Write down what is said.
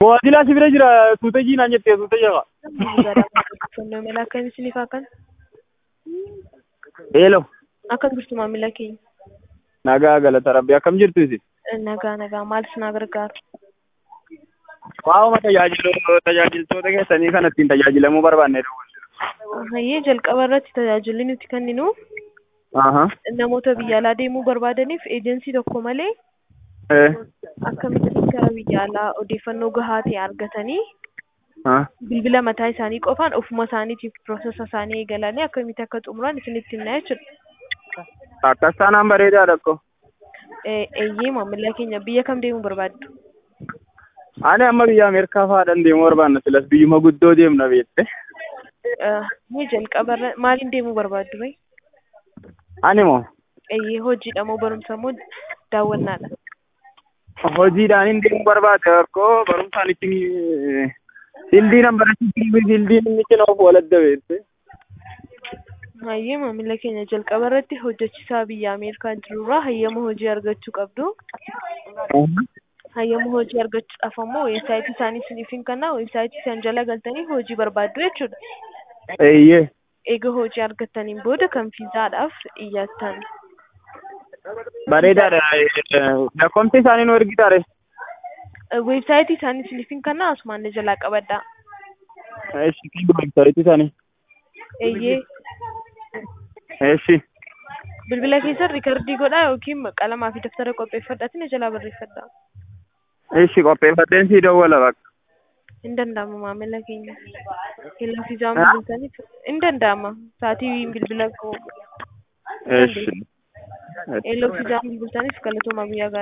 Waajjira si bira jira tuuta jiinaan jettee tuuta jira. Fannoo mala akkam isiniif akkan? Hello. Akkam jirtu maamila keenya? Nagaa galata rabbi akkam jirtu isin? Nagaa maal isin gargaaru? Waa'uma tajaajiltoota keessanii kan ittiin tajaajilamuu barbaanne Hayyee jalqaba irratti tajaajilli nuti kenninu namoota biyya alaa deemuu barbaadaniif eejensii tokko malee akkamitti gara biyya alaa odeeffannoo gahaa ta'e argatanii bilbila mataa isaanii qofaan ofuma isaaniitiif piroosesa isaanii eegalanii akkamitti akka xumuran isinitti himna jechuudha. Akkas taanaan bareedaadha akkoo. Eeyyee maamila keenya biyya kam deemuu barbaaddu? Ani amma biyya Ameerikaa fa'aadhaan deemuu barbaanna silas biyyuma guddoo deemna beekte. Ni jalqaba maaliin deemuu barbaaddu ree? Ani moo? Eeyyee hojiidha moo barumsa moo daawwannaadha? Hojiidhaan hin deemuu barbaade akkoo barumsaan ittiin dildiin barachuutiin dildiin inni cinoof waladda beekte. Hayyee maamila keenya jalqaba irratti hojjechiisaa biyya Ameerikaa jirurraa hayyama hojii argachuu qabdu. Hayyama hojii argachuudhaaf ammoo weebsaayitii isaanii isiniif hin kennaa weebsaayitii isaan jala galtanii hojii barbaaddu jechuudha. Eeyyee. Eega hojii argattaniin booda kan fiizaadhaaf iyyattan. Bareedaadha. Lakkoofsi isaanii nu ergitaare. Weebsaayitii isaanii isiniif hin kennaa asumaan jalaa qabadhaa. Eeshi weebsaayitii isaanii. Eeyyee. Eeshi. Bilbila keessan riikardii godhaa yookiin qalamaa fi daftara qopheeffadhaatiin jalaa barreeffadhaa. Eeshi qopheeffadheen sii dawwala bakka. Hin danda'amu maamila keenya. Keelloo fiizaan bilbiltaniif hin danda'ama. Sa'aatii bilbila Eeshi. keelloo fiizaan bilbiltaniif galatooma guyyaa gaarii.